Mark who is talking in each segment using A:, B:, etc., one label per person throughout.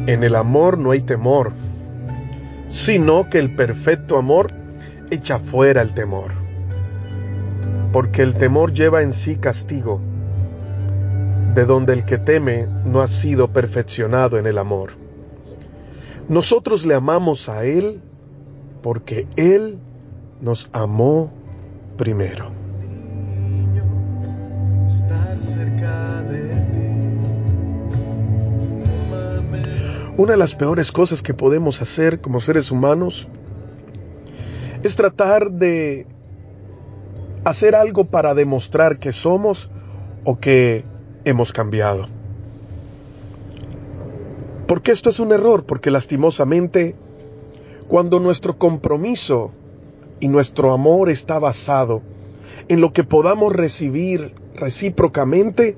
A: En el amor no hay temor, sino que el perfecto amor echa fuera el temor. Porque el temor lleva en sí castigo, de donde el que teme no ha sido perfeccionado en el amor. Nosotros le amamos a Él porque Él nos amó primero. Una de las peores cosas que podemos hacer como seres humanos es tratar de hacer algo para demostrar que somos o que hemos cambiado. ¿Por qué esto es un error? Porque lastimosamente, cuando nuestro compromiso y nuestro amor está basado en lo que podamos recibir recíprocamente,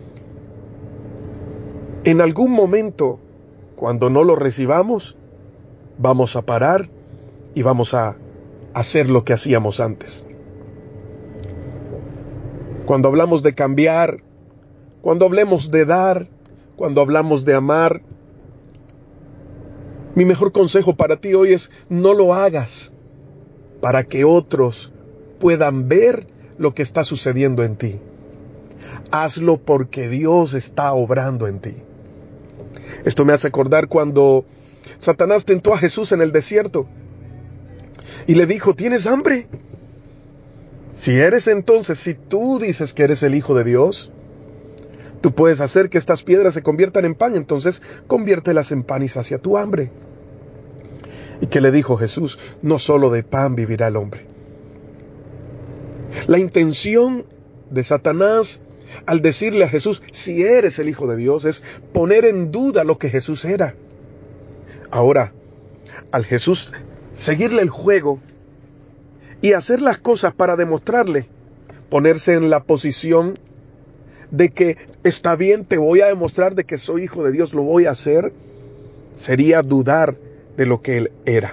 A: en algún momento, cuando no lo recibamos, vamos a parar y vamos a hacer lo que hacíamos antes. Cuando hablamos de cambiar, cuando hablemos de dar, cuando hablamos de amar, mi mejor consejo para ti hoy es: no lo hagas para que otros puedan ver lo que está sucediendo en ti. Hazlo porque Dios está obrando en ti. Esto me hace acordar cuando Satanás tentó a Jesús en el desierto y le dijo: ¿tienes hambre? Si tú dices que eres el Hijo de Dios, tú puedes hacer que estas piedras se conviertan en pan, entonces conviértelas en pan y sacia tu hambre. ¿Y qué le dijo Jesús? No solo de pan vivirá el hombre. La intención de Satanás al decirle a Jesús, si eres el Hijo de Dios, es poner en duda lo que Jesús era. Ahora, al Jesús seguirle el juego y hacer las cosas para demostrarle, ponerse en la posición de que está bien, te voy a demostrar de que soy hijo de Dios, lo voy a hacer, sería dudar de lo que él era.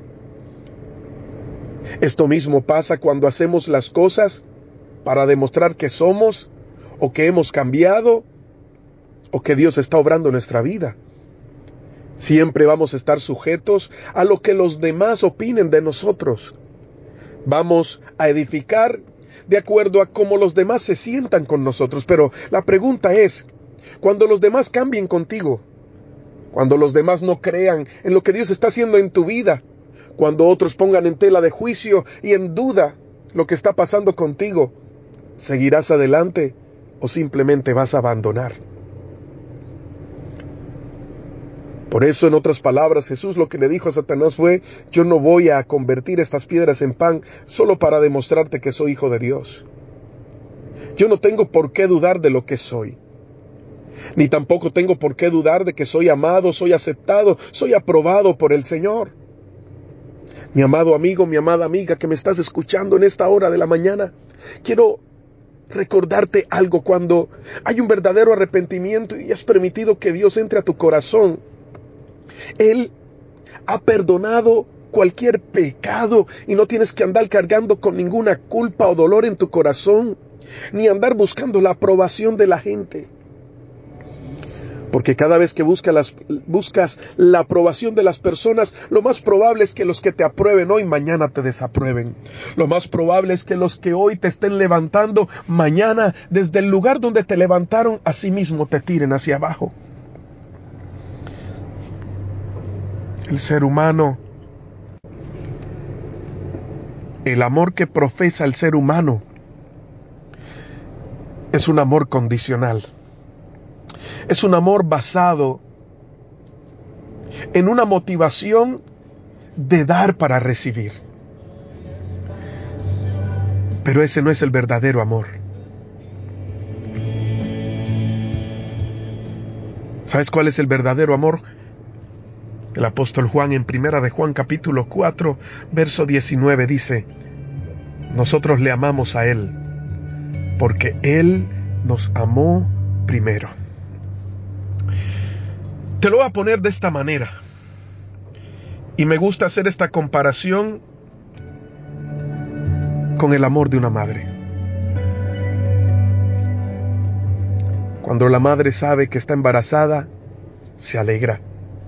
A: Esto mismo pasa cuando hacemos las cosas para demostrar que somos o que hemos cambiado o que Dios está obrando en nuestra vida. Siempre vamos a estar sujetos a lo que los demás opinen de nosotros. Vamos a edificar de acuerdo a cómo los demás se sientan con nosotros. Pero la pregunta es, cuando los demás cambien contigo, cuando los demás no crean en lo que Dios está haciendo en tu vida, cuando otros pongan en tela de juicio y en duda lo que está pasando contigo, ¿seguirás adelante o simplemente vas a abandonar? Por eso, en otras palabras, Jesús lo que le dijo a Satanás fue: yo no voy a convertir estas piedras en pan solo para demostrarte que soy hijo de Dios. Yo no tengo por qué dudar de lo que soy. Ni tampoco tengo por qué dudar de que soy amado, soy aceptado, soy aprobado por el Señor. Mi amado amigo, mi amada amiga que me estás escuchando en esta hora de la mañana, quiero recordarte algo. Cuando hay un verdadero arrepentimiento y has permitido que Dios entre a tu corazón, Él ha perdonado cualquier pecado y no tienes que andar cargando con ninguna culpa o dolor en tu corazón, ni andar buscando la aprobación de la gente. Porque cada vez que buscas la aprobación de las personas, lo más probable es que los que te aprueben hoy, mañana te desaprueben. Lo más probable es que los que hoy te estén levantando, mañana, desde el lugar donde te levantaron, así mismo te tiren hacia abajo. El ser humano, el amor que profesa el ser humano, es un amor condicional. Es un amor basado en una motivación de dar para recibir. Pero ese no es el verdadero amor. ¿Sabes cuál es el verdadero amor? El apóstol Juan en 1 de Juan capítulo 4, verso 19 dice: nosotros le amamos a Él, porque Él nos amó primero. Te lo voy a poner de esta manera. Y me gusta hacer esta comparación con el amor de una madre. Cuando la madre sabe que está embarazada, se alegra.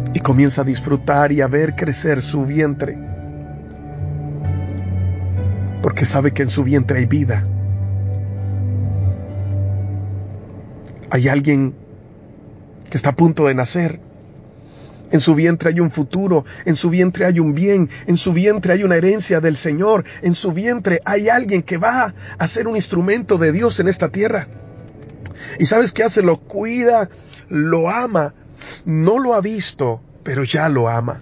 A: y comienza a disfrutar y a ver crecer su vientre, porque sabe que en su vientre hay vida. Hay alguien que está a punto de nacer. En su vientre hay un futuro, en su vientre hay un bien, en su vientre hay una herencia del Señor, en su vientre hay alguien que va a ser un instrumento de Dios en esta tierra. ¿Y sabes qué hace? Lo cuida, lo ama, no lo ha visto, pero ya lo ama.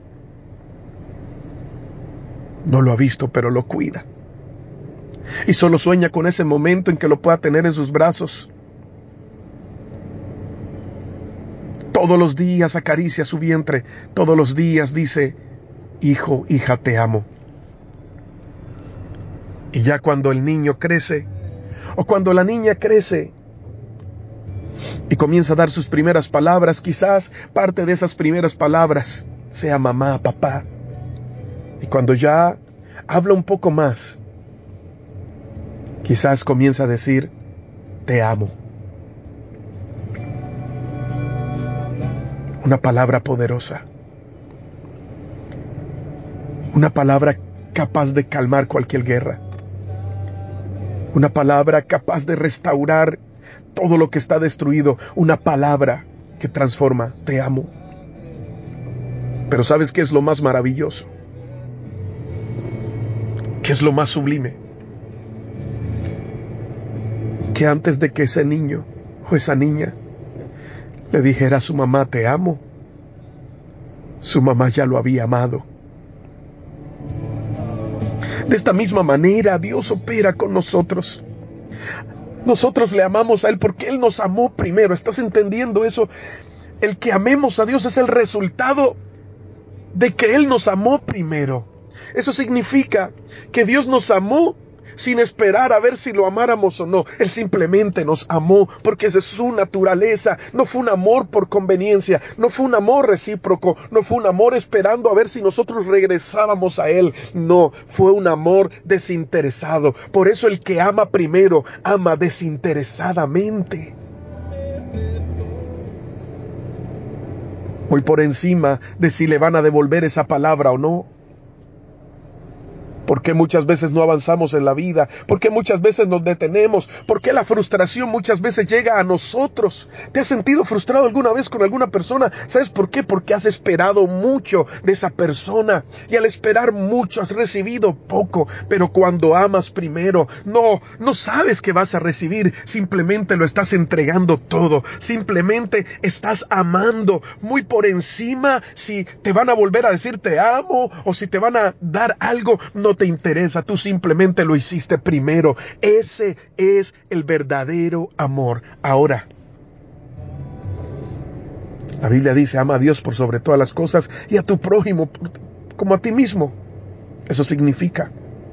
A: No lo ha visto, pero lo cuida. Y solo sueña con ese momento en que lo pueda tener en sus brazos. Todos los días acaricia su vientre, todos los días dice, hijo, hija, te amo. Y ya cuando el niño crece, o cuando la niña crece, y comienza a dar sus primeras palabras, quizás parte de esas primeras palabras sea mamá, papá. Y cuando ya habla un poco más, quizás comienza a decir, te amo. Una palabra poderosa. Una palabra capaz de calmar cualquier guerra. Una palabra capaz de restaurar todo lo que está destruido. Una palabra que transforma. Te amo. Pero ¿sabes qué es lo más maravilloso? ¿Qué es lo más sublime? Que antes de que ese niño o esa niña le dijera a su mamá, te amo, su mamá ya lo había amado. De esta misma manera Dios opera con nosotros. Nosotros le amamos a Él porque Él nos amó primero. ¿Estás entendiendo eso? El que amemos a Dios es el resultado de que Él nos amó primero. Eso significa que Dios nos amó sin esperar a ver si lo amáramos o no. Él simplemente nos amó porque esa es su naturaleza. No fue un amor por conveniencia, no fue un amor recíproco, no fue un amor esperando a ver si nosotros regresábamos a Él. No, fue un amor desinteresado. Por eso el que ama primero, ama desinteresadamente. Voy por encima de si le van a devolver esa palabra o no. ¿Por qué muchas veces no avanzamos en la vida? ¿Por qué muchas veces nos detenemos? ¿Por qué la frustración muchas veces llega a nosotros? ¿Te has sentido frustrado alguna vez con alguna persona? ¿Sabes por qué? Porque has esperado mucho de esa persona. Y al esperar mucho has recibido poco. Pero cuando amas primero, no sabes que vas a recibir. Simplemente lo estás entregando todo. Simplemente estás amando muy por encima si te van a volver a decir te amo o si te van a dar algo. No te interesa, tú simplemente lo hiciste primero. Ese es el verdadero amor. Ahora, la Biblia dice, ama a Dios por sobre todas las cosas y a tu prójimo como a ti mismo. Eso significa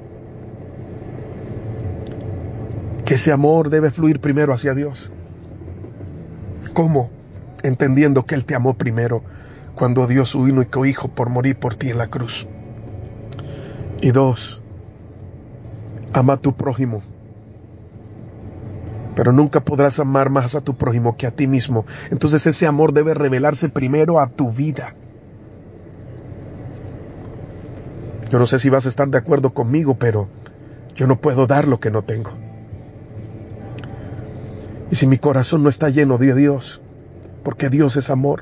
A: que ese amor debe fluir primero hacia Dios. ¿Cómo? Entendiendo que Él te amó primero cuando dio su único hijo por morir por ti en la cruz. Y 2, ama a tu prójimo. Pero nunca podrás amar más a tu prójimo que a ti mismo. Entonces ese amor debe revelarse primero a tu vida. Yo no sé si vas a estar de acuerdo conmigo, pero yo no puedo dar lo que no tengo. Y si mi corazón no está lleno de Dios, porque Dios es amor.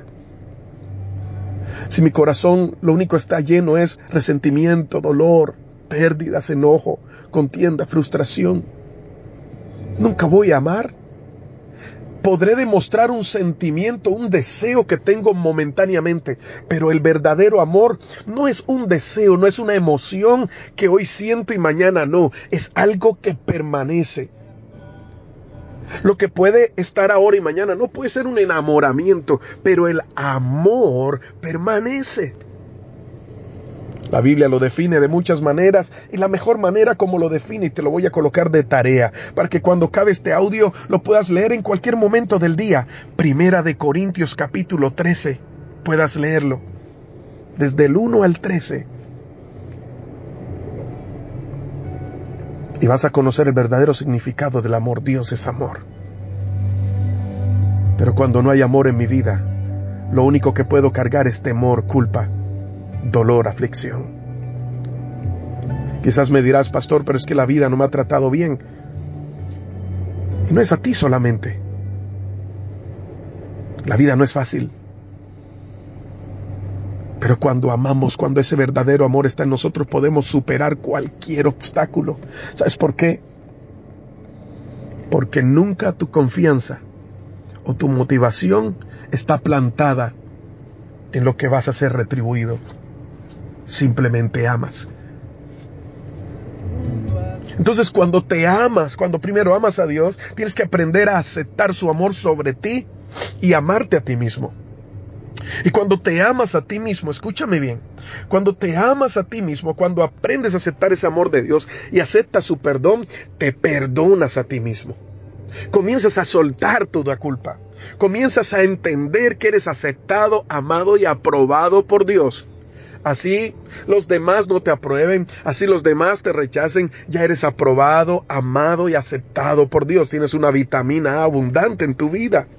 A: Si mi corazón lo único que está lleno es resentimiento, dolor, pérdidas, enojo, contienda, frustración, nunca voy a amar. Podré demostrar un sentimiento, un deseo que tengo momentáneamente, pero el verdadero amor no es un deseo, no es una emoción que hoy siento y mañana no, es algo que permanece. Lo que puede estar ahora y mañana no puede ser un enamoramiento, pero el amor permanece. La Biblia lo define de muchas maneras y la mejor manera como lo define, y te lo voy a colocar de tarea para que cuando acabe este audio lo puedas leer en cualquier momento del día. Primera de Corintios capítulo 13, puedas leerlo desde el 1 al 13 y vas a conocer el verdadero significado del amor. Dios es amor. Pero cuando no hay amor en mi vida, lo único que puedo cargar es temor, culpa, dolor, aflicción. Quizás me dirás, pastor, pero es que la vida no me ha tratado bien. Y no es a ti solamente. La vida no es fácil. Pero cuando amamos, cuando ese verdadero amor está en nosotros, podemos superar cualquier obstáculo. ¿Sabes por qué? Porque nunca tu confianza o tu motivación está plantada en lo que vas a ser retribuido. Simplemente amas. Entonces, cuando te amas, cuando primero amas a Dios, tienes que aprender a aceptar su amor sobre ti y amarte a ti mismo. Y cuando te amas a ti mismo, escúchame bien, cuando te amas a ti mismo, cuando aprendes a aceptar ese amor de Dios y aceptas su perdón, te perdonas a ti mismo. Comienzas a soltar toda culpa. Comienzas a entender que eres aceptado, amado y aprobado por Dios. Así los demás no te aprueben, así los demás te rechacen, ya eres aprobado, amado y aceptado por Dios. Tienes una vitamina A abundante en tu vida.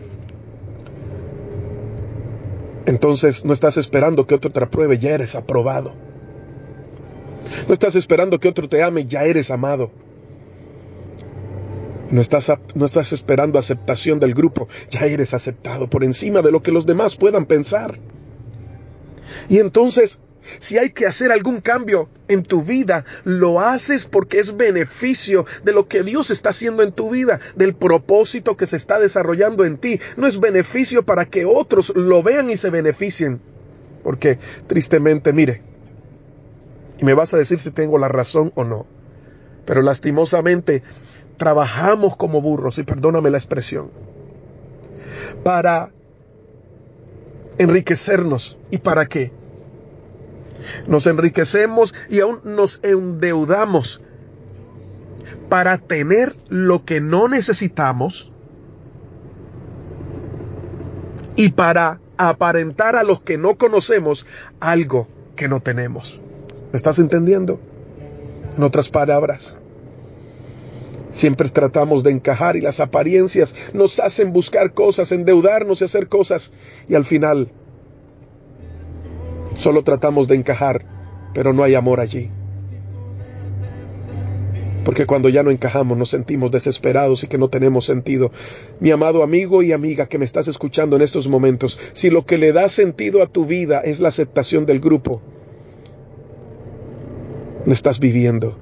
A: Entonces no estás esperando que otro te apruebe, ya eres aprobado. No estás esperando que otro te ame, ya eres amado. No estás esperando aceptación del grupo, ya eres aceptado por encima de lo que los demás puedan pensar. Y entonces, si hay que hacer algún cambio en tu vida, lo haces porque es beneficio de lo que Dios está haciendo en tu vida, del propósito que se está desarrollando en ti. No es beneficio para que otros lo vean y se beneficien. Porque, tristemente, mire, y me vas a decir si tengo la razón o no, pero lastimosamente trabajamos como burros, y perdóname la expresión, para enriquecernos. ¿Y para qué? Nos enriquecemos y aún nos endeudamos para tener lo que no necesitamos y para aparentar a los que no conocemos algo que no tenemos. ¿Me estás entendiendo? En otras palabras, siempre tratamos de encajar y las apariencias nos hacen buscar cosas, endeudarnos y hacer cosas, y al final solo tratamos de encajar, pero no hay amor allí. Porque cuando ya no encajamos nos sentimos desesperados y que no tenemos sentido. Mi amado amigo y amiga que me estás escuchando en estos momentos, si lo que le da sentido a tu vida es la aceptación del grupo, no estás viviendo.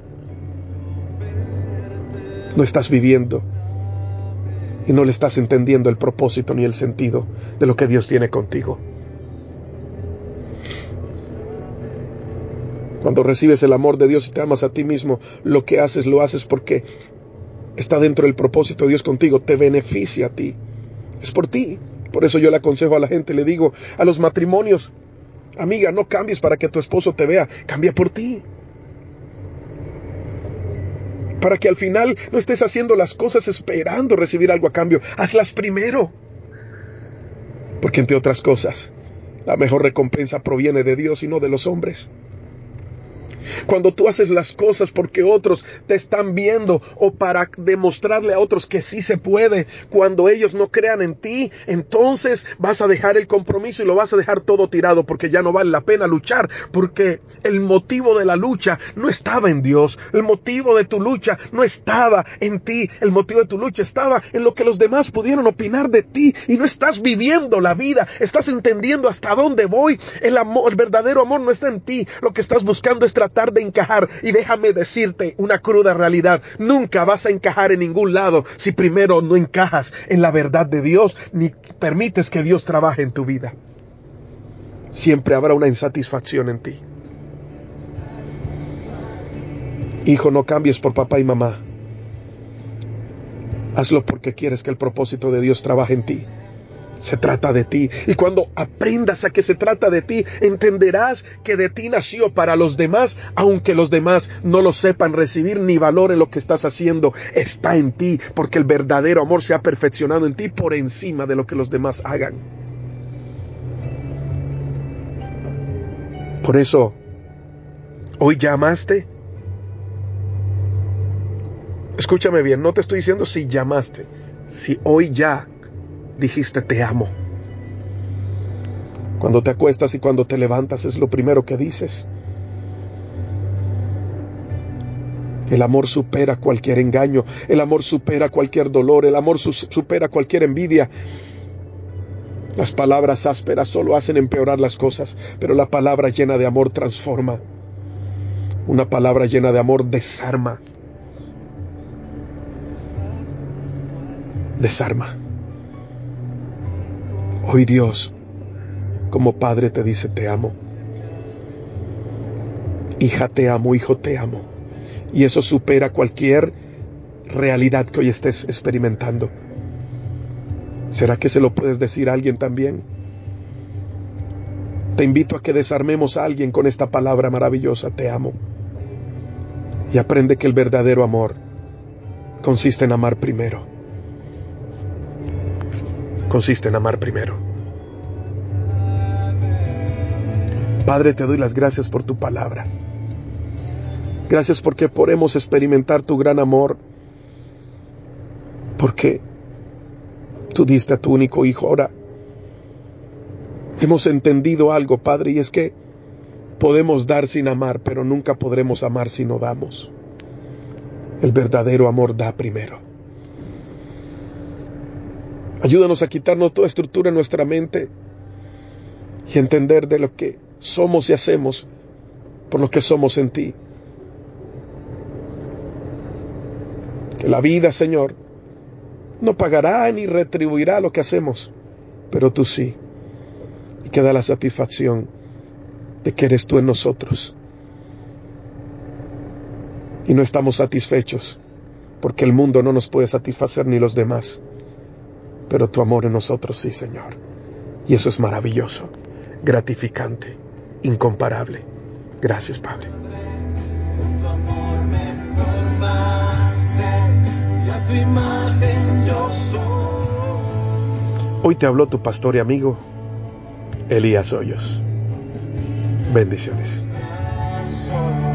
A: No estás viviendo. Y no le estás entendiendo el propósito ni el sentido de lo que Dios tiene contigo. Cuando recibes el amor de Dios y te amas a ti mismo, lo que haces, lo haces porque está dentro del propósito de Dios contigo, te beneficia a ti. Es por ti. Por eso yo le aconsejo a la gente, le digo a los matrimonios, amiga, no cambies para que tu esposo te vea, cambia por ti. Para que al final no estés haciendo las cosas esperando recibir algo a cambio, hazlas primero. Porque entre otras cosas, la mejor recompensa proviene de Dios y no de los hombres. Cuando tú haces las cosas porque otros te están viendo o para demostrarle a otros que sí se puede, cuando ellos no crean en ti, entonces vas a dejar el compromiso y lo vas a dejar todo tirado porque ya no vale la pena luchar, porque el motivo de la lucha no estaba en Dios, el motivo de tu lucha no estaba en ti, el motivo de tu lucha estaba en lo que los demás pudieron opinar de ti y no estás viviendo la vida, estás entendiendo hasta dónde voy. El amor, el verdadero amor no está en ti, lo que estás buscando es tratar de encajar, y déjame decirte una cruda realidad: nunca vas a encajar en ningún lado si primero no encajas en la verdad de Dios ni permites que Dios trabaje en tu vida. Siempre habrá una insatisfacción en ti. Hijo, no cambies por papá y mamá. Hazlo porque quieres que el propósito de Dios trabaje en ti. Se trata de ti. Y cuando aprendas a que se trata de ti, entenderás que de ti nació para los demás, aunque los demás no lo sepan recibir ni valoren lo que estás haciendo. Está en ti, porque el verdadero amor se ha perfeccionado en ti por encima de lo que los demás hagan. Por eso, ¿hoy ya amaste? Escúchame bien, no te estoy diciendo si llamaste, si hoy ya dijiste te amo. Cuando te acuestas y cuando te levantas es lo primero que dices. El amor supera cualquier engaño, el amor supera cualquier dolor, el amor supera cualquier envidia. Las palabras ásperas solo hacen empeorar las cosas, pero la palabra llena de amor transforma. Una palabra llena de amor desarma. Desarma. Hoy Dios, como Padre, te dice: te amo. Hija, te amo. Hijo, te amo. Y eso supera cualquier realidad que hoy estés experimentando. ¿Será que se lo puedes decir a alguien también? Te invito a que desarmemos a alguien con esta palabra maravillosa: te amo. Y aprende que el verdadero amor consiste en amar primero. Consiste en amar primero. Padre, te doy las gracias por tu palabra. Gracias porque podemos experimentar tu gran amor. Porque tú diste a tu único Hijo. Ahora hemos entendido algo, Padre, y es que podemos dar sin amar, pero nunca podremos amar si no damos. El verdadero amor da primero. Ayúdanos a quitarnos toda estructura en nuestra mente y entender de lo que somos y hacemos por lo que somos en ti. Que la vida, Señor, no pagará ni retribuirá lo que hacemos, pero tú sí. Y que da la satisfacción de que eres tú en nosotros. Y no estamos satisfechos, porque el mundo no nos puede satisfacer ni los demás. Pero tu amor en nosotros sí, Señor. Y eso es maravilloso, gratificante, incomparable. Gracias, Padre.
B: Tu amor me formaste, y a tu imagen yo soy.
A: Hoy te habló tu pastor y amigo, Elías Hoyos. Bendiciones.